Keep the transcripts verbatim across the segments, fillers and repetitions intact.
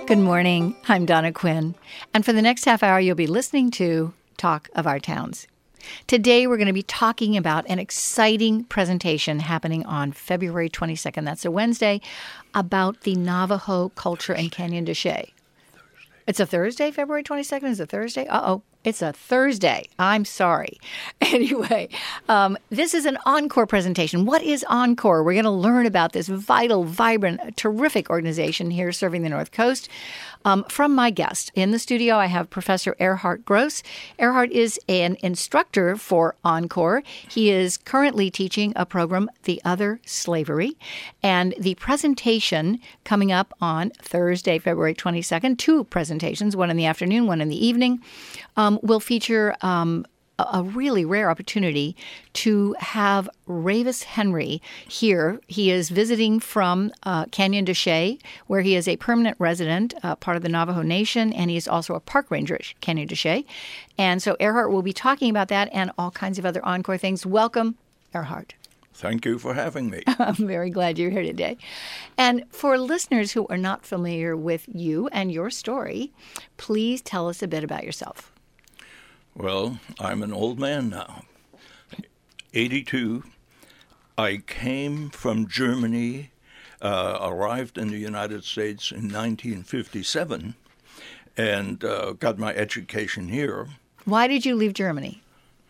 Good morning. I'm Donna Quinn. And for the next half hour, you'll be listening to Talk of Our Towns. Today, we're going to be talking about an exciting presentation happening on February twenty-second. That's a Wednesday, about the Navajo culture in Canyon de Chelly. It's a Thursday, February twenty-second? Is it Thursday? Uh-oh. It's a Thursday. I'm sorry. Anyway, um, this is an Encore presentation. What is Encore? We're going to learn about this vital, vibrant, terrific organization here serving the North Coast. Um, from my guest. In the studio, I have Professor Erhard Gross. Erhard is an instructor for Encore. He is currently teaching a program, The Other Slavery. And the presentation coming up on Thursday, February twenty-second, two presentations, one in the afternoon, one in the evening, um, will feature um, a really rare opportunity to have Ravis Henry here. He is visiting from uh, Canyon de Chelly, where he is a permanent resident, uh, part of the Navajo Nation, and he is also a park ranger at Canyon de Chelly. And so Erhard will be talking about that and all kinds of other Encore things. Welcome, Erhard. Thank you for having me. I'm very glad you're here today. And for listeners who are not familiar with you and your story, please tell us a bit about yourself. Well, I'm an old man now, eighty-two. I came from Germany, uh, arrived in the United States in nineteen fifty-seven, and uh, got my education here. Why did you leave Germany?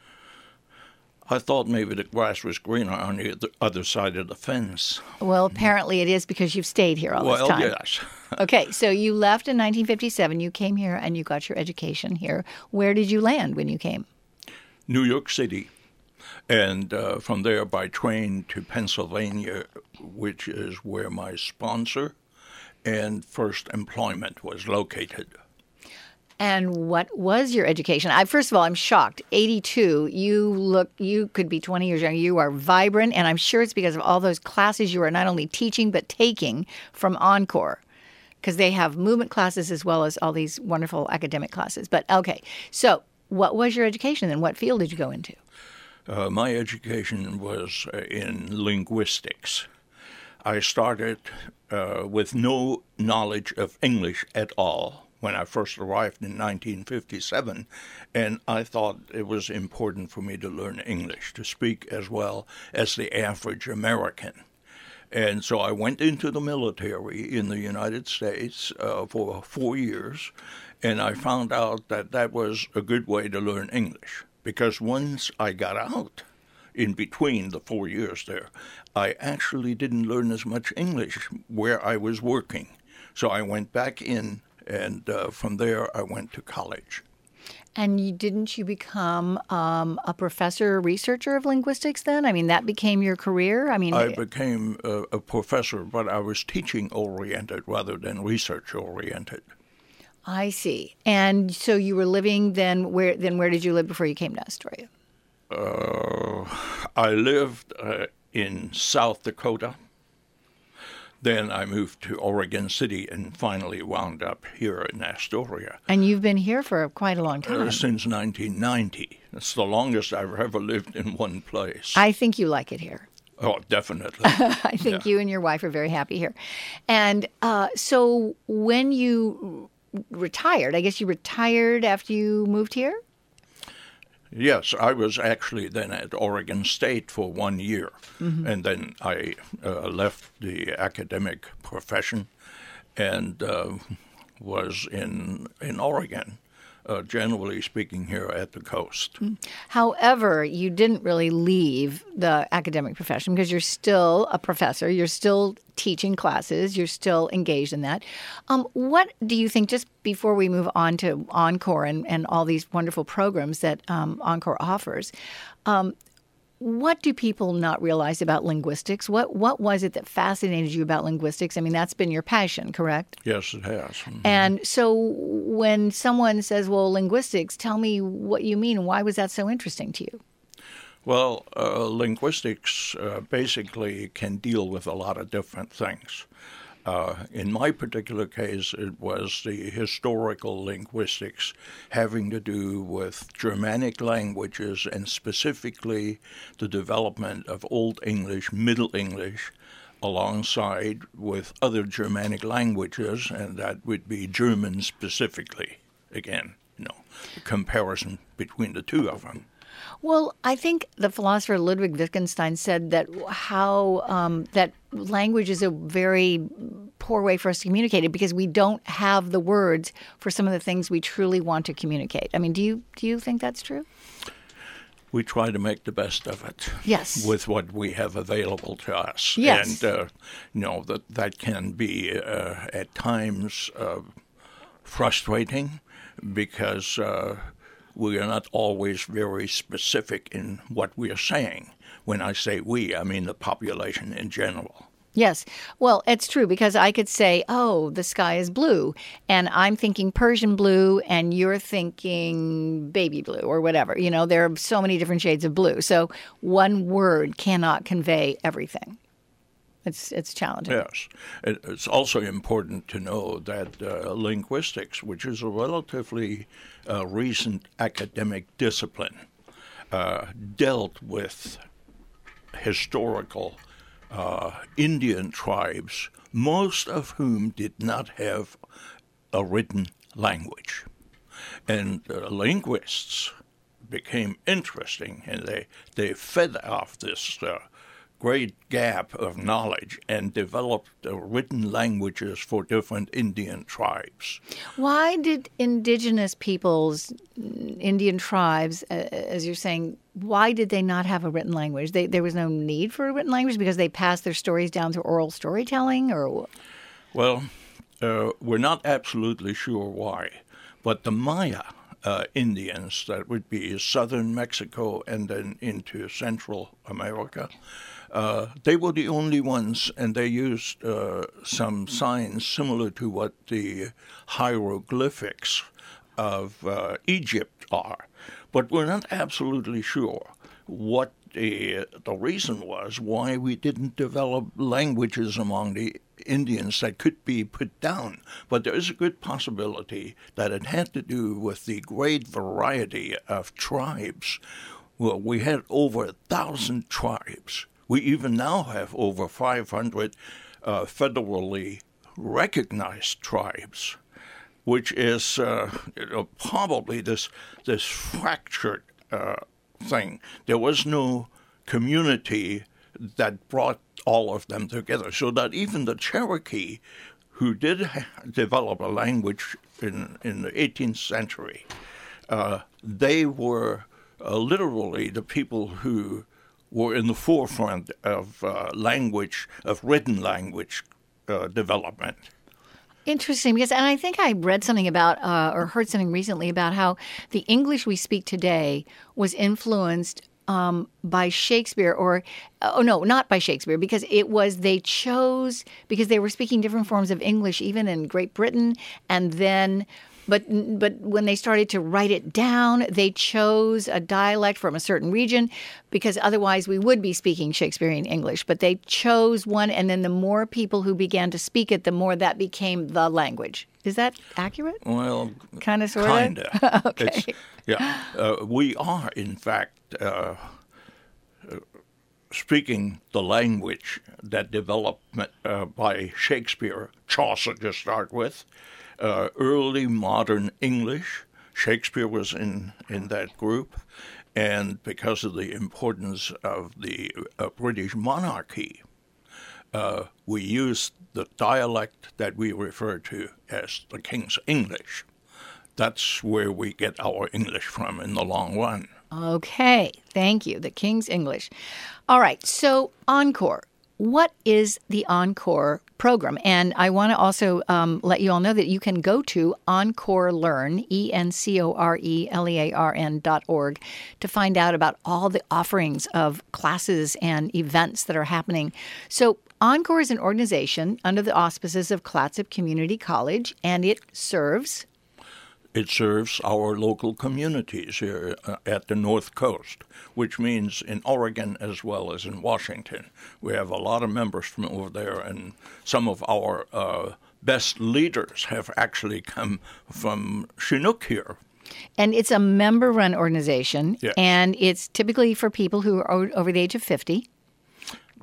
I thought maybe the grass was greener on the other side of the fence. Well, apparently it is because you've stayed here all well, this time. Well, yes. Okay, so you left in nineteen fifty-seven. You came here and you got your education here. Where did you land when you came? New York City. And uh, from there by train to Pennsylvania, which is where my sponsor and first employment was located. And what was your education? I, first of all, I'm shocked. eighty-two, you look, you could be twenty years younger. You are vibrant, and I'm sure it's because of all those classes you are not only teaching but taking from Encore, because they have movement classes as well as all these wonderful academic classes. But okay, so what was your education and what field did you go into? Uh, my education was in linguistics. I started uh, with no knowledge of English at all when I first arrived in nineteen fifty-seven, and I thought it was important for me to learn English, to speak as well as the average American. And so I went into the military in the United States uh, for four years, and I found out that that was a good way to learn English, because once I got out, in between the four years there, I actually didn't learn as much English where I was working. So I went back in, and uh, from there I went to college. And you, didn't you become um, a professor, researcher of linguistics then? I mean, that became your career? I mean, I became a, a professor, but I was teaching-oriented rather than research-oriented. I see. And so you were living then, where Then where did you live before you came to Astoria? Uh, I lived uh, in South Dakota. Then I moved to Oregon City and finally wound up here in Astoria. And you've been here for quite a long time. Uh, since nineteen ninety. That's the longest I've ever lived in one place. I think you like it here. Oh, definitely. I think yeah. You and your wife are very happy here. And uh, so when you retired, I guess you retired after you moved here? Yes, I was actually then at Oregon State for one year, mm-hmm. and then I uh, left the academic profession and uh, was in in Oregon, uh, generally speaking, here at the coast. However, you didn't really leave the academic profession because you're still a professor. You're still teaching classes. You're still engaged in that. Um, what do you think, just before we move on to Encore and, and all these wonderful programs that um, Encore offers, um, what do people not realize about linguistics? What what was it that fascinated you about linguistics? I mean, that's been your passion, correct? Yes, it has. Mm-hmm. And so when someone says, well, linguistics, tell me what you mean. Why was that so interesting to you? Well, uh, linguistics uh, basically can deal with a lot of different things. Uh, in my particular case, it was the historical linguistics having to do with Germanic languages and specifically the development of Old English, Middle English, alongside with other Germanic languages, and that would be German specifically. Again, you know, the comparison between the two of them. Well, I think the philosopher Ludwig Wittgenstein said that how um, that language is a very poor way for us to communicate because we don't have the words for some of the things we truly want to communicate. I mean, do you do you think that's true? We try to make the best of it. Yes. With what we have available to us. Yes. And, uh, you know, that, that can be uh, at times uh, frustrating because uh, we are not always very specific in what we are saying. When I say we, I mean the population in general. Yes. Well, it's true because I could say, oh, the sky is blue, and I'm thinking Persian blue, and you're thinking baby blue or whatever. You know, there are so many different shades of blue. So one word cannot convey everything. It's it's challenging. Yes. It, it's also important to know that uh, linguistics, which is a relatively uh, recent academic discipline, uh, dealt with historical Uh, Indian tribes, most of whom did not have a written language. And uh, linguists became interesting, and they, they fed off this uh, great gap of knowledge and developed uh, written languages for different Indian tribes. Why did indigenous peoples, Indian tribes, uh, as you're saying, why did they not have a written language? They, there was no need for a written language because they passed their stories down through oral storytelling? Or Well, uh, we're not absolutely sure why, but the Maya uh, Indians, that would be southern Mexico and then into Central America, uh, they were the only ones, and they used uh, some signs similar to what the hieroglyphics of uh, Egypt are. But we're not absolutely sure what the, the reason was why we didn't develop languages among the Indians that could be put down. But there is a good possibility that it had to do with the great variety of tribes. Well, we had over a thousand tribes. We even now have over five hundred uh, federally recognized tribes, which is uh, you know, probably this this fractured uh, thing. There was no community that brought all of them together, so that even the Cherokee, who did ha- develop a language in, in the eighteenth century, uh, they were uh, literally the people who were in the forefront of uh, language, of written language uh, development. Interesting, because, and I think I read something about uh, or heard something recently about how the English we speak today was influenced um, by Shakespeare, or, oh no, not by Shakespeare, because it was, they chose, because they were speaking different forms of English even in Great Britain, and then, but but when they started to write it down, they chose a dialect from a certain region, because otherwise we would be speaking Shakespearean English. But they chose one, and then the more people who began to speak it, the more that became the language. Is that accurate? Well, kind of, sort of? Kind of. Okay. It's, yeah. Uh, we are, in fact, uh, speaking the language that developed uh, by Shakespeare, Chaucer to start with, uh, early modern English. Shakespeare was in, in that group. And because of the importance of the uh, British monarchy, uh, we used the dialect that we refer to as the King's English. That's where we get our English from in the long run. Okay, thank you. The King's English. All right, so Encore. What is the Encore program? And I want to also um, let you all know that you can go to Encore Learn, E N C O R E L E A R N dot org, to find out about all the offerings of classes and events that are happening. So Encore is an organization under the auspices of Clatsop Community College, and it serves... It serves our local communities here uh, at the North Coast, which means in Oregon as well as in Washington. We have a lot of members from over there, and some of our uh, best leaders have actually come from Chinook here. And it's a member-run organization, yes. And it's typically for people who are over the age of fifty.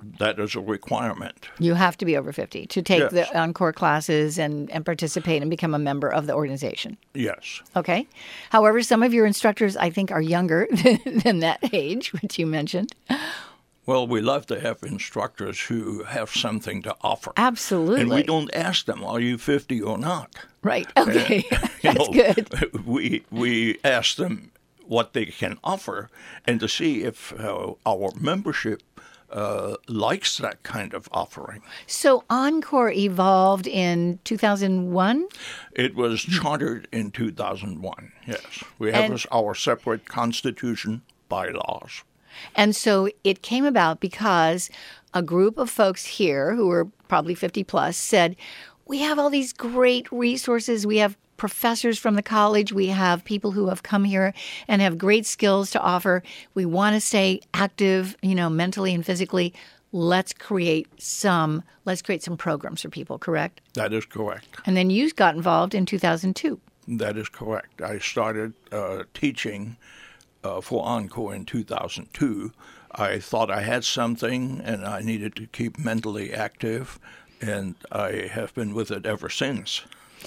That is a requirement. You have to be over fifty to take Yes. the Encore classes and, and participate and become a member of the organization. Yes. Okay. However, some of your instructors, I think, are younger than that age, which you mentioned. Well, we love to have instructors who have something to offer. Absolutely. And we don't ask them, are you fifty or not? Right. Okay. You That's know, good. We, we ask them what they can offer and to see if uh, our membership uh, likes that kind of offering. So Encore evolved in two thousand one? It was chartered in two thousand one, yes. We have And- us- our separate constitution, bylaws. And so it came about because a group of folks here who were probably fifty plus said, we have all these great resources. We have professors from the college. We have people who have come here and have great skills to offer. We want to stay active, you know, mentally and physically. Let's create some, let's create some programs for people, correct? That is correct. And then you got involved in two thousand two. That is correct. I started uh, teaching uh, for Encore in two thousand two. I thought I had something and I needed to keep mentally active, and I have been with it ever since.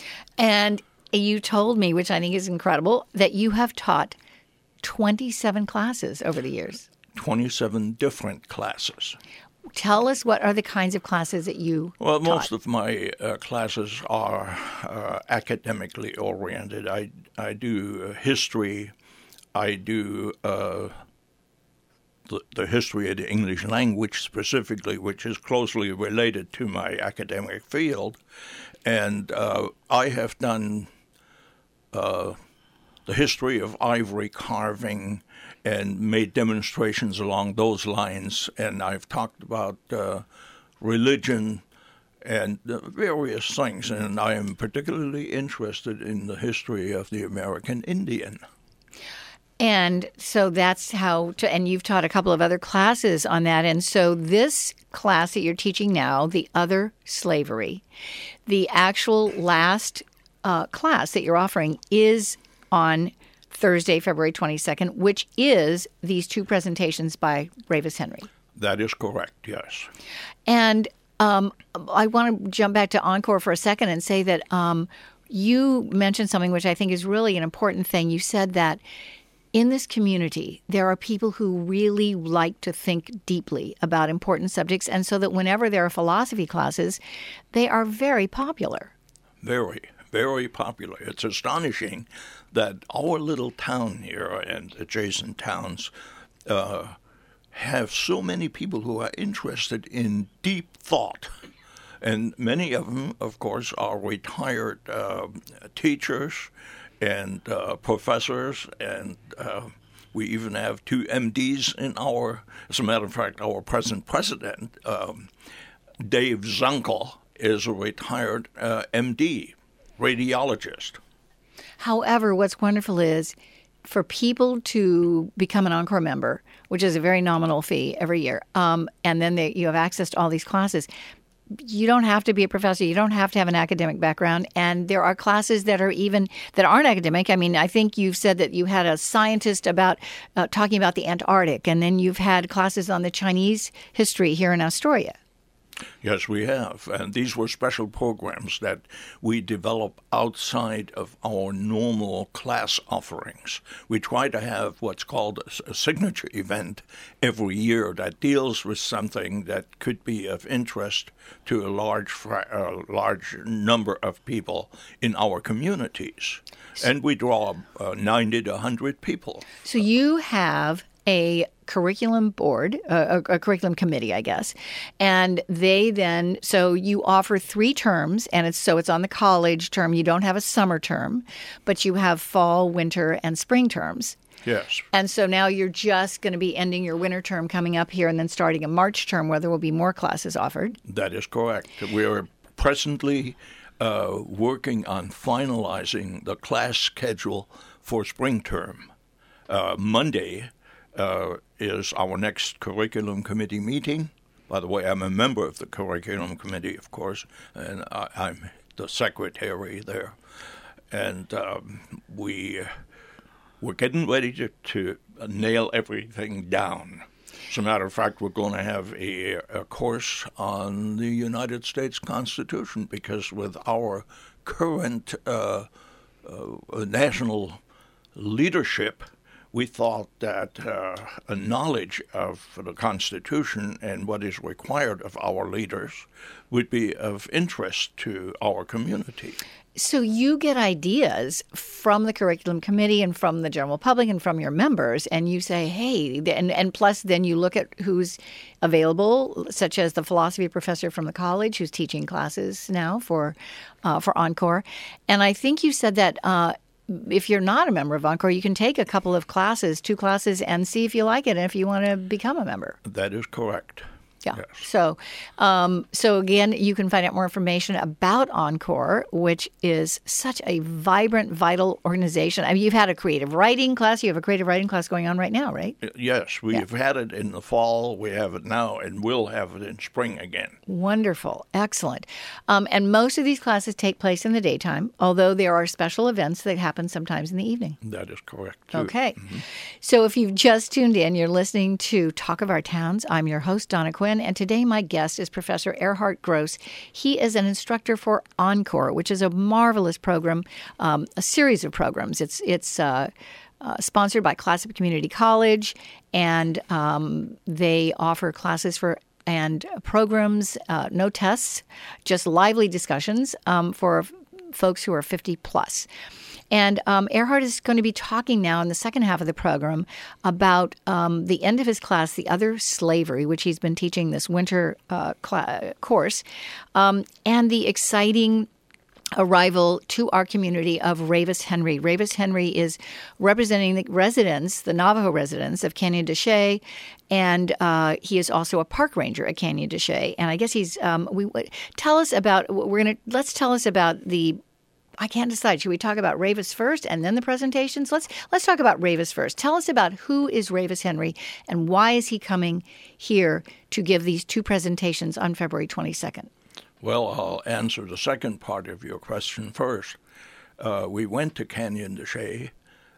And you told me, which I think is incredible, that you have taught twenty-seven classes over the years. twenty-seven different classes. Tell us, what are the kinds of classes that you Well, taught? most of my uh, classes are uh, academically oriented. I, I do history. I do uh, the, the history of the English language specifically, which is closely related to my academic field. And uh, I have done uh, the history of ivory carving and made demonstrations along those lines. And I've talked about uh, religion and uh, various things. And I am particularly interested in the history of the American Indian. And so that's how, to, and you've taught a couple of other classes on that. And so this class that you're teaching now, The Other Slavery, the actual last uh, class that you're offering is on Thursday, February twenty-second, which is these two presentations by Ravis Henry. That is correct, yes. And um, I want to jump back to Encore for a second and say that um, you mentioned something which I think is really an important thing. You said that in this community, there are people who really like to think deeply about important subjects, and so that whenever there are philosophy classes, they are very popular. Very, very popular. It's astonishing that our little town here and adjacent towns uh, have so many people who are interested in deep thought. And many of them, of course, are retired uh, teachers and uh, professors, and uh, we even have two M Ds in our, as a matter of fact, our present president, um, Dave Zunkel, is a retired uh, M D, radiologist. However, what's wonderful is for people to become an Encore member, which is a very nominal fee every year, um, and then they, you have access to all these classes. You don't have to be a professor. You don't have to have an academic background. And there are classes that are even that aren't academic. I mean, I think you've said that you had a scientist about uh, talking about the Antarctic, and then you've had classes on the Chinese history here in Astoria. Yes, we have. And these were special programs that we develop outside of our normal class offerings. We try to have what's called a signature event every year that deals with something that could be of interest to a large, a large number of people in our communities. And we draw uh, ninety to one hundred people. So you have a curriculum board, uh, a, a curriculum committee, I guess, and they then, so you offer three terms, and it's so it's on the college term. You don't have a summer term, but you have fall, winter, and spring terms. Yes. And so now you're just going to be ending your winter term coming up here and then starting a March term where there will be more classes offered. That is correct. We are presently uh, working on finalizing the class schedule for spring term. Uh, Monday uh, is our next curriculum committee meeting. By the way, I'm a member of the curriculum committee, of course, and I, I'm the secretary there. And um, we, we're getting ready to, to nail everything down. As a matter of fact, we're going to have a, a course on the United States Constitution because with our current uh, uh, national leadership, we thought that uh, a knowledge of the Constitution and what is required of our leaders would be of interest to our community. So you get ideas from the curriculum committee and from the general public and from your members, and you say, hey, and, and plus then you look at who's available, such as the philosophy professor from the college who's teaching classes now for uh, for Encore. And I think you said that uh, if you're not a member of Encore, you can take a couple of classes, two classes, and see if you like it and if you want to become a member. That is correct. Yeah. Yes. So, um, so again, you can find out more information about Encore, which is such a vibrant, vital organization. I mean, you've had a creative writing class. You have a creative writing class going on right now, right? Yes, we've Yeah. had it in the fall. We have it now, and we'll have it in spring again. Wonderful. Excellent. Um, and most of these classes take place in the daytime, although there are special events that happen sometimes in the evening. That is correct, too. Okay. Mm-hmm. So if you've just tuned in, you're listening to Talk of Our Towns. I'm your host, Donna Quinn. And today my guest is Professor Erhard Gross. He is an instructor for Encore, which is a marvelous program, um, a series of programs. It's it's uh, uh, sponsored by Classic Community College, and um, they offer classes for and programs, uh, no tests, just lively discussions um, for folks who are fifty plus. And um, Erhard is going to be talking now in the second half of the program about um, the end of his class, The Other Slavery, which he's been teaching this winter uh, cl- course, um, and the exciting arrival to our community of Ravis Henry. Ravis Henry is representing the residents, the Navajo residents of Canyon de Chelly, and uh, he is also a park ranger at Canyon de Chelly. And I guess he's um, we tell us about we're gonna let's tell us about the. I can't decide. Should we talk about Ravis first and then the presentations? Let's let's talk about Ravis first. Tell us about who is Ravis Henry and why is he coming here to give these two presentations on February twenty-second? Well, I'll answer the second part of your question first. Uh, we went to Canyon de Chelly.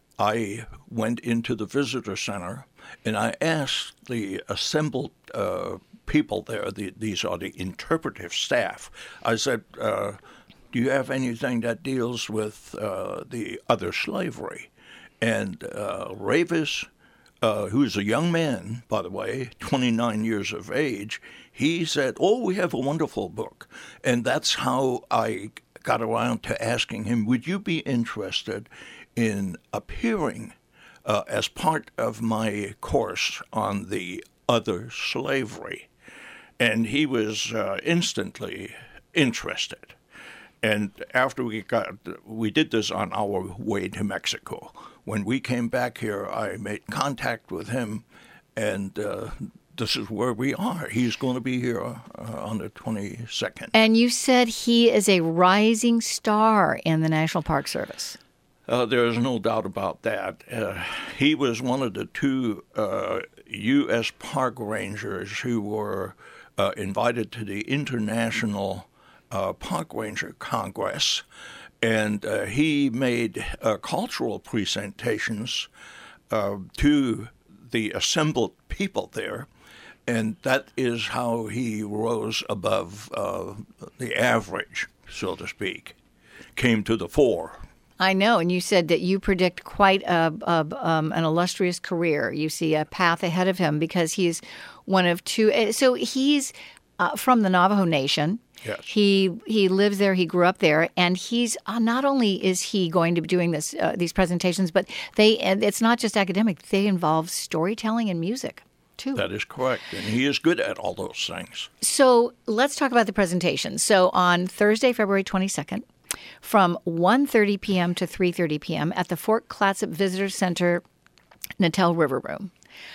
I went into the visitor center and I asked the assembled uh, people there, the, these are the interpretive staff. I said, uh, do you have anything that deals with uh, the other slavery? And uh, Ravis, uh, who's a young man, by the way, twenty-nine years of age, he said, oh, we have a wonderful book. And that's how I got around to asking him, would you be interested in appearing uh, as part of my course on the other slavery? And he was uh, instantly interested. And after we got, we did this on our way to Mexico. When we came back here, I made contact with him, and uh, this is where we are. He's going to be here uh, on the twenty-second. And you said he is a rising star in the National Park Service. Uh, there's no doubt about that. Uh, he was one of the two uh, U S park rangers who were uh, invited to the International Uh, Park Ranger Congress, and uh, he made uh, cultural presentations uh, to the assembled people there, and that is how he rose above uh, the average, so to speak, came to the fore. I know, and you said that you predict quite a, a um, an illustrious career. You see a path ahead of him because he's one of two. So he's uh, from the Navajo Nation. Yes. He he lives there. He grew up there, and he's uh, not only is he going to be doing this uh, these presentations, but they and it's not just academic. They involve storytelling and music too. That is correct, and he is good at all those things. So let's talk about the presentations. So on Thursday, February twenty-second, from one thirty p.m. to three thirty p.m. at the Fort Clatsop Visitor Center, Natel River Room.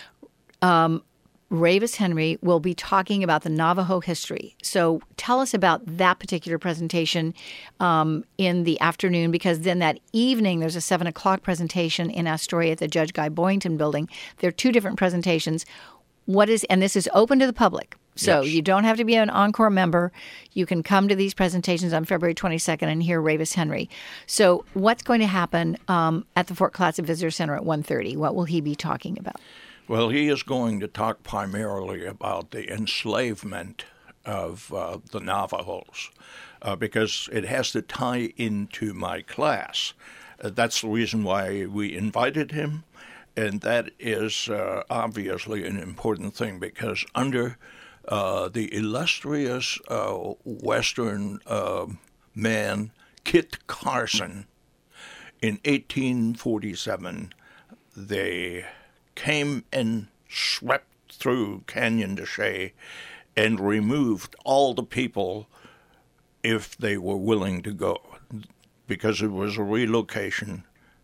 Um, Ravis Henry will be talking about the Navajo history. So tell us about that particular presentation um, in the afternoon, because then that evening there's a seven o'clock presentation in Astoria at the Judge Guy Boyington building. There are two different presentations. What is, and this is open to the public. So yes. You don't have to be an Encore member. You can come to these presentations on February twenty-second and hear Ravis Henry. So what's going to happen um, at the Fort Clatsop Visitor Center at one thirty? What will he be talking about? Well, he is going to talk primarily about the enslavement of uh, the Navajos uh, because it has to tie into my class. Uh, that's the reason why we invited him, and that is uh, obviously an important thing because under uh, the illustrious uh, Western uh, man Kit Carson, in eighteen forty-seven, they came and swept through Canyon de Chelly and removed all the people if they were willing to go, because it was a relocation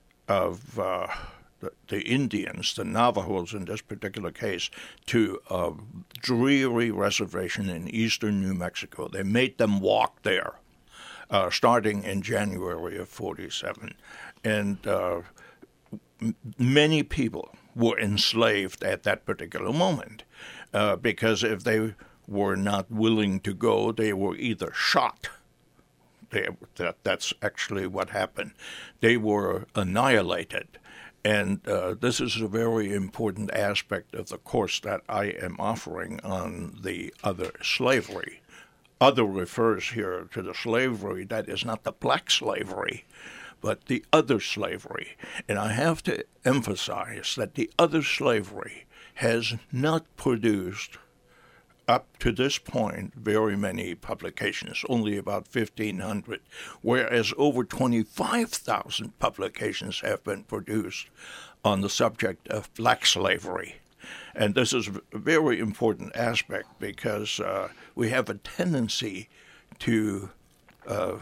of uh, the, the Indians, the Navajos in this particular case, to a dreary reservation in eastern New Mexico. They made them walk there, uh, starting in January of forty-seven. And uh, m- many people were enslaved at that particular moment, uh, because if they were not willing to go, they were either shot. They, that, that's actually what happened. They were annihilated. And uh, this is a very important aspect of the course that I am offering on the other slavery. Other refers here to the slavery that is not the black slavery, but the other slavery. And I have to emphasize that the other slavery has not produced, up to this point, very many publications, only about fifteen hundred, whereas over twenty-five thousand publications have been produced on the subject of black slavery. And this is a very important aspect because uh, we have a tendency to uh,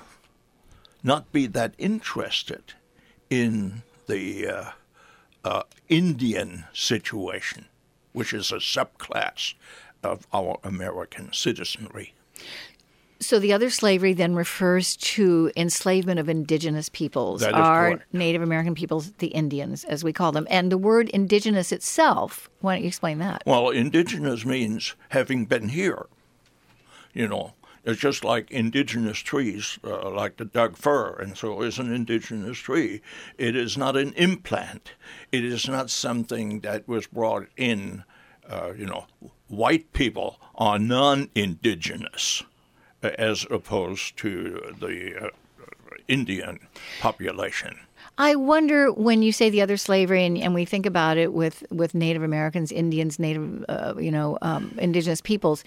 not be that interested in the uh, uh, Indian situation, which is a subclass of our American citizenry. So the other slavery then refers to enslavement of indigenous peoples, That is our correct. Native American peoples, the Indians, as we call them. And the word indigenous itself, why don't you explain that? Well, indigenous means having been here. You know, it's just like indigenous trees, uh, like the Doug fir, and so is an indigenous tree. It is not an implant. It is not something that was brought in, uh, you know, white people are non-indigenous as opposed to the uh, Indian population. I wonder when you say the other slavery, and, and we think about it with, with Native Americans, Indians, Native, uh, you know, um, indigenous peoples.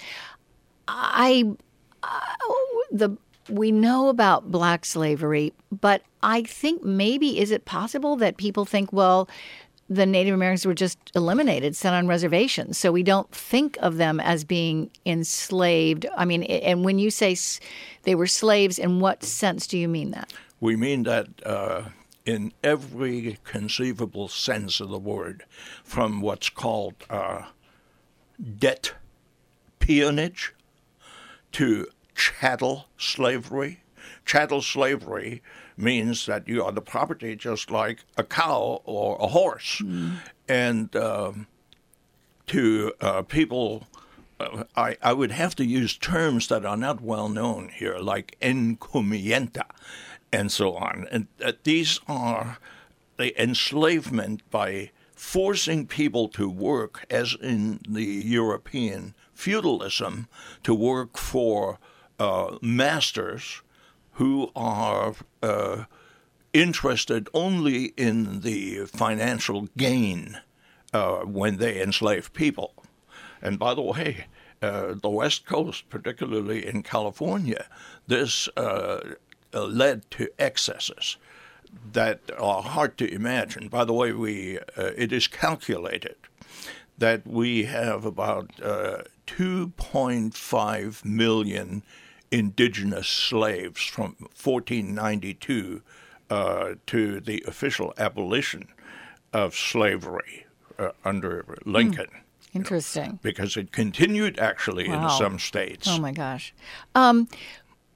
I, uh, the we know about black slavery, but I think maybe is it possible that people think, well, the Native Americans were just eliminated, sent on reservations, so we don't think of them as being enslaved. I mean, and when you say they were slaves, in what sense do you mean that? We mean that uh, in every conceivable sense of the word, from what's called uh, debt peonage to chattel slavery. Chattel slavery means that you are the property just like a cow or a horse. Mm. And uh, to uh, people, uh, I, I would have to use terms that are not well known here, like encomienda and so on. And uh, these are the enslavement by forcing people to work, as in the European feudalism, to work for uh, masters who are uh, interested only in the financial gain uh, when they enslave people. And by the way, uh, the West Coast, particularly in California, this uh, uh, led to excesses that are hard to imagine. By the way, we uh, it is calculated that we have about uh, two point five million indigenous slaves from fourteen ninety-two uh, to the official abolition of slavery uh, under Lincoln. Mm, interesting. You know, because it continued actually wow. in some states. Oh, my gosh. Um,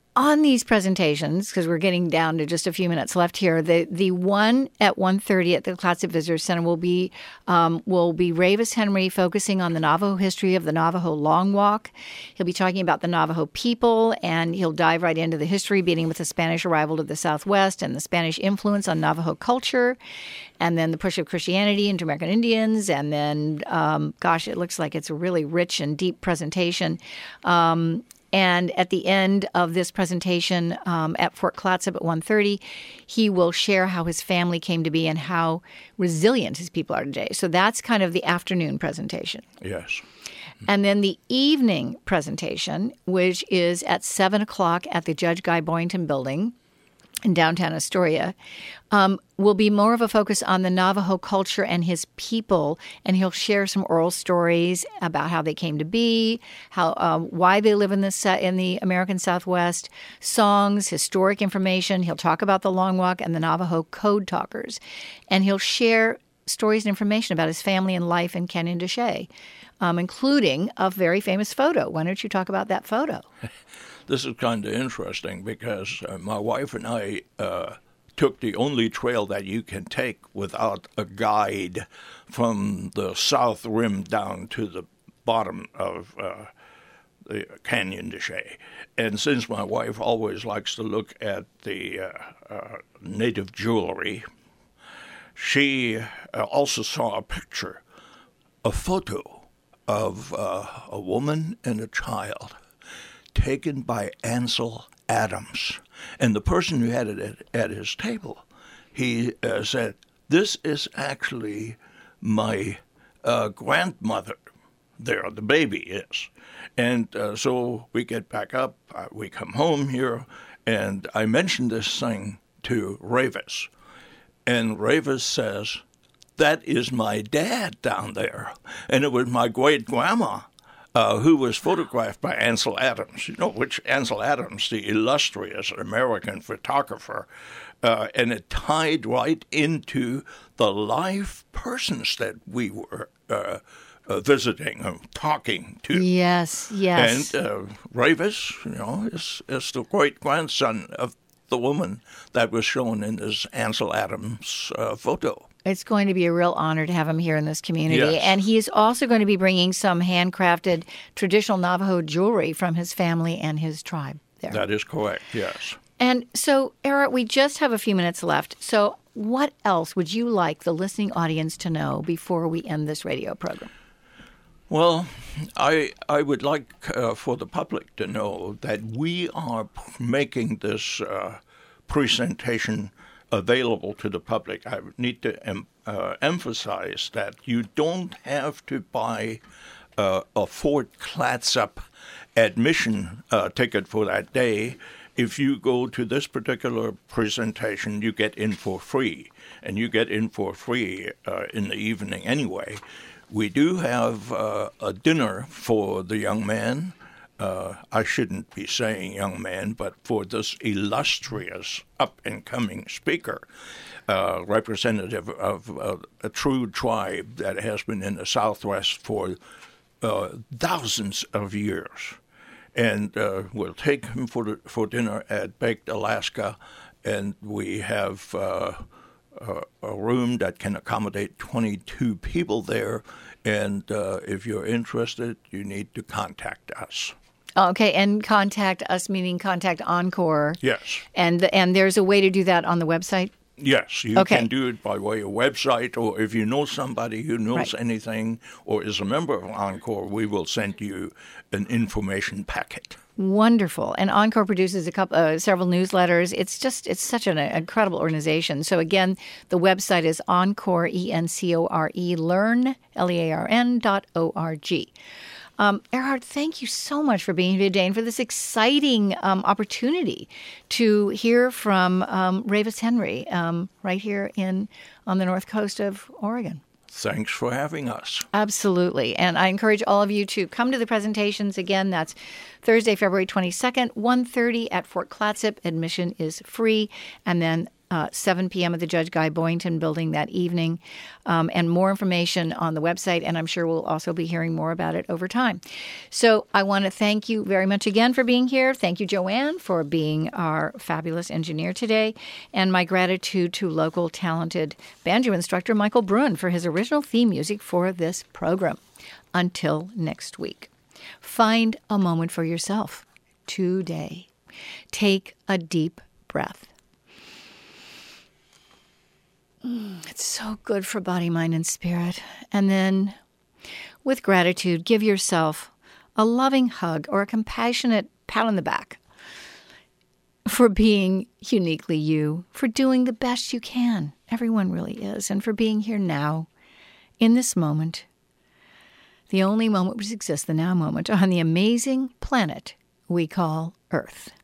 on these presentations, because we're getting down to just a few minutes left here, the the one at one thirty at the Clatsop Visitor Center will be um, will be Ravis Henry focusing on the Navajo history of the Navajo Long Walk. He'll be talking about the Navajo people, and he'll dive right into the history, beginning with the Spanish arrival to the Southwest and the Spanish influence on Navajo culture, and then the push of Christianity into American Indians, and then, um, gosh, it looks like it's a really rich and deep presentation. Um, And at the end of this presentation um, at Fort Clatsop at one thirty, he will share how his family came to be and how resilient his people are today. So that's kind of the afternoon presentation. Yes. And then the evening presentation, which is at seven o'clock at the Judge Guy Boynton Building in downtown Astoria, um, will be more of a focus on the Navajo culture and his people, and he'll share some oral stories about how they came to be, how um, why they live in the in the American Southwest, songs, historic information. He'll talk about the Long Walk and the Navajo Code Talkers, and he'll share stories and information about his family and life in Canyon de Chelly, um, including a very famous photo. Why don't you talk about that photo? This is kind of interesting because uh, my wife and I uh, took the only trail that you can take without a guide from the south rim down to the bottom of uh, the Canyon de Chelly. And since my wife always likes to look at the uh, uh, native jewelry, she uh, also saw a picture, a photo of uh, a woman and a child taken by Ansel Adams. And the person who had it at, at his table, he uh, said, "This is actually my uh, grandmother there, the baby is." And uh, so we get back up, uh, we come home here, and I mentioned this thing to Ravis. And Ravis says, "That is my dad down there." And it was my great-grandma Uh, who was photographed by Ansel Adams, you know, which Ansel Adams, the illustrious American photographer, uh, and it tied right into the live persons that we were uh, uh, visiting and talking to. Yes, yes. And uh, Ravis, you know, is, is the great-grandson of the woman that was shown in this Ansel Adams uh, photo. It's going to be a real honor to have him here in this community. Yes. And he is also going to be bringing some handcrafted traditional Navajo jewelry from his family and his tribe there. That is correct, yes. And so, Era, we just have a few minutes left. So what else would you like the listening audience to know before we end this radio program? Well, I I would like uh, for the public to know that we are making this uh, presentation available to the public. I need to em- uh, emphasize that you don't have to buy uh, a Fort Clatsop admission uh, ticket for that day. If you go to this particular presentation, you get in for free, and you get in for free uh, in the evening anyway. We do have uh, a dinner for the young man. Uh, I shouldn't be saying young man, but for this illustrious up-and-coming speaker, uh, representative of uh, a true tribe that has been in the Southwest for uh, thousands of years. And uh, we'll take him for, the, for dinner at Baked Alaska, and we have uh, a, a room that can accommodate twenty-two people there. And uh, if you're interested, you need to contact us. Okay, and contact us, meaning contact Encore. Yes. And and there's a way to do that on the website? Yes, you okay. can do it by way of website, or if you know somebody who knows right. anything or is a member of Encore, we will send you an information packet. Wonderful. And Encore produces a couple, uh, several newsletters. It's just, it's such an incredible organization. So again, the website is Encore, E N C O R E, learn, L E A R N dot O R G. Um, Erhard, thank you so much for being here today and for this exciting um, opportunity to hear from um, Ravis Henry um, right here in on the north coast of Oregon. Thanks for having us. Absolutely. And I encourage all of you to come to the presentations. Again, that's Thursday, February twenty-second, one thirty at Fort Clatsop. Admission is free. And then uh, seven p.m. at the Judge Guy Boynton building that evening, um, and more information on the website, and I'm sure we'll also be hearing more about it over time. So I want to thank you very much again for being here. Thank you, Joanne, for being our fabulous engineer today, and my gratitude to local talented banjo instructor Michael Bruin for his original theme music for this program. Until next week, find a moment for yourself today. Take a deep breath. It's so good for body, mind, and spirit. And then, with gratitude, give yourself a loving hug or a compassionate pat on the back for being uniquely you, for doing the best you can. Everyone really is. And for being here now, in this moment, the only moment which exists, the now moment, on the amazing planet we call Earth.